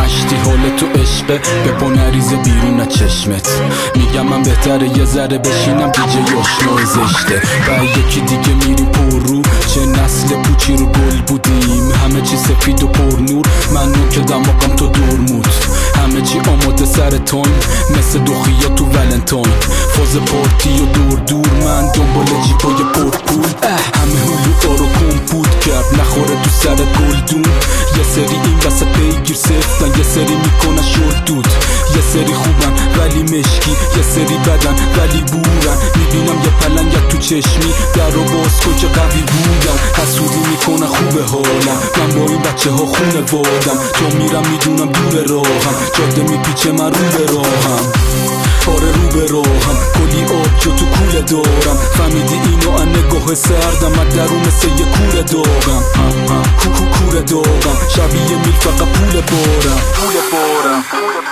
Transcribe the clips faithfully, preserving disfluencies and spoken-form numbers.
مشتی حال تو عشقه به پا نریزه بیرون از چشمت. میگم من بهتره یه ذره بشینم دیجه آشنای زشته. و یکی دیگه میری پر رو چه نسل پوچی رو گل بودیم. همه چی سفید و پر نور، من نور که دماغم تو دورمود. همه چی آماده سر تایم مثل دوخیا تو ولنتاین. فاز پارتی و دور دور من دنبال جیپای پر پول. همه هلوها رو کمپوت کرد نخوره تو سر گلدون. یه سری این وسط پیگیر سفتن، یه سری میکنن شورت دود. یه سری خوبن ولی مشکی، یه سری بدن ولی بورن. میبینم یه پلنگت تو چشمی در رو باز کن که قوی بودم. حسودی میکنن خوبه حالم، من با این بچه ها خونه وادم. تو میرم میدونم دور راهم، جاده میپیچه من رو به راهم. آره رو به راهم، کلی آب جو تو کوله دارم. فهمیدی اینو ان نگاه سردم، من درون مثل یه کوره داغم. کوکو کوره داغم، شبیه میل فقط پول بارم. پول بارم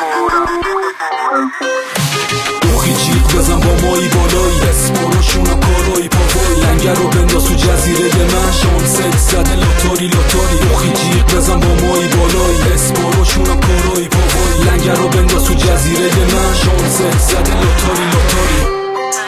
دوخی جیغ بزن با مایی بالایی. اسپاروشونم کارایی پاوایی. لنگر رو بنداز تو جزیره من، شانست زده لاتاری لاتاری. دوخی جیغ بزن با مایی بالایی. اسپاروشونم کارایی پاوایی. لنگر رو بنداز تو جزیره من، شانست زده لاتاری لاتاری.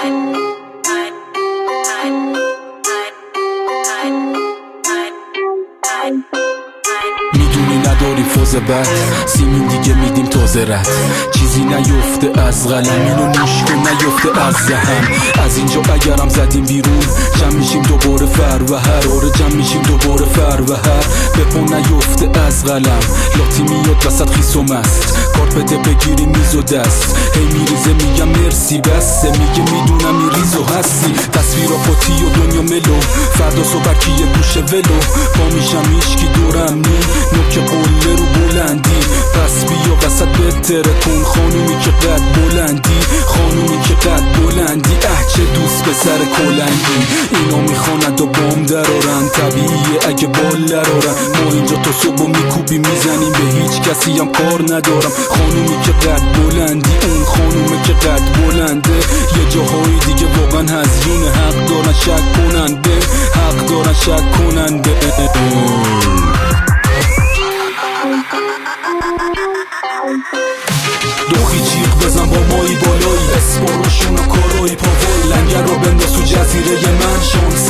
میدونی نداری فوز بد، سیمین دیگه میدیم تازه رد. چیزی نیفته از قلم، اینو نوش کن نیفته از زهم. از اینجا اگرم زدیم بیرون جمع میشیم دوباره فر و هر. آره جمع میشیم دوباره فر و هر. به پا نیفته از قلم، لاتی میاد وسط خیس و مست. کارت بده بگیری میز و دست، هی میریزه میگم مرسی بسه. میگه میدونم میریز و هستی. تصویراتی و دنیا ملو، فردا صبح کیه گوشه ولو. پا میشم میشکی دورم نی، نوک قله رو بلندی. پس بیا وسط بهتره کن خانومی که قد بلندی. خانومی که قد بلندی، اه چه دوست به سر کلنگی. اینا میخواند و بام درارن، طبیعیه اگه بال درارن. ما اینجا تا صبح میکوبی میزنیم، به هیچ کسی هم کار ندارم. خانومی که قد بلندی، اون خانومی که قد بلنده. یه جاهای دیگه واقعا هزیونه، حق دارن شک کننده. حق دارن شک کننده. دوخی جیغ بزن با مایی بالایی. اسپاروشون و کارایی پاوایی. لنگر رو بنداز تو جزیره من، شانس